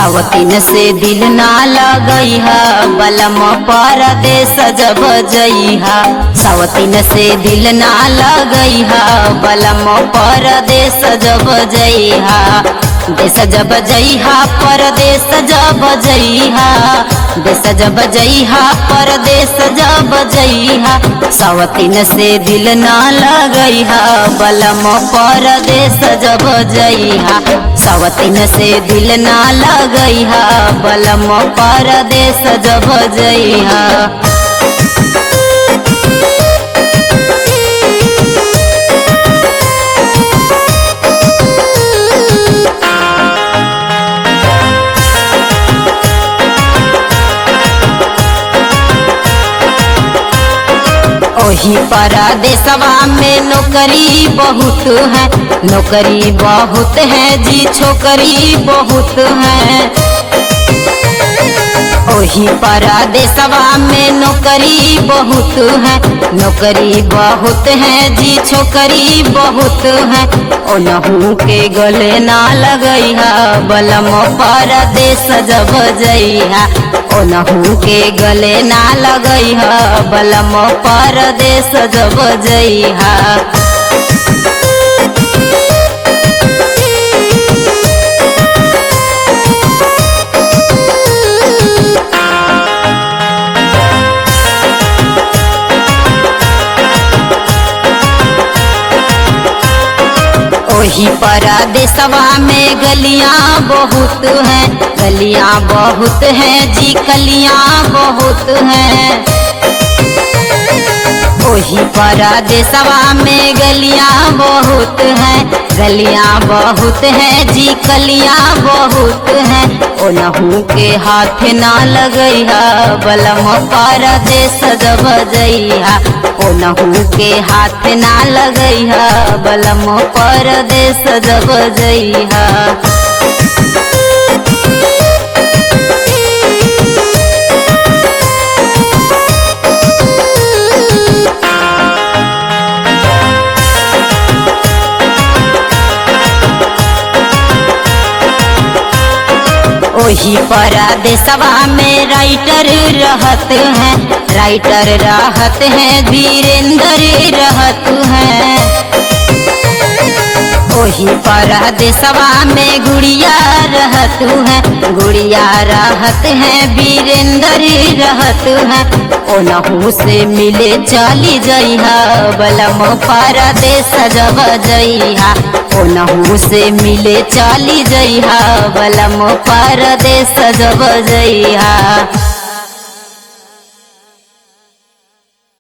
सावतीन से दिल ना लगइहा बलम परदेस जब जइहा। सावतीन से दिल ना लगइहा बलम परदेस जब जइहा। देश जब जइहा परदेस जब जइहा। देश जब जइहा परदेस जब जइहा। सावतीन से दिल ना लगइहा बलम परदेस जब जइहा। सावतीन से दिल ना लगइहा बलम परदेस जब जइहा। ओही परदेसवा में नौकरी बहुत है। नौकरी बहुत है जी छोकरी बहुत है। ओही परदेसवा में नौकरी बहुत है। नौकरी बहुत है जी छोकरी बहुत है। ओनहू के गले ना लगइहा बलम परदेस जब जइहा। ओनहू के गले ना लगइहा बलम परदेस जब जइहा। ओही परदेसवा में गलियां बहुत हैं। गलियां बहुत हैं जी कलियां बहुत हैं। ओही परदेसवा में गलियां बहुत हैं। गलियां बहुत हैं जी कलियां बहुत हैं। ओनहू के हाथ ना लगइहा बलम परदेस जब जइहा। ओनहू के हाथ ना लगइहा बलम परदेस जब जइहा। ओही परदेसवा में राइटर रहत हैं। राइटर रहत हैं वीरेंद्र रहत हैं। ओही परदेसवा में गुड़िया रहत हैं। गुड़िया रहत हैं वीरेंद्र रहत हैं। ओनहू से मिले चली जइहा बलम परदेस जब जइहा। ओनहू से मिले चली जइहा बलम परदेस जब जइहा।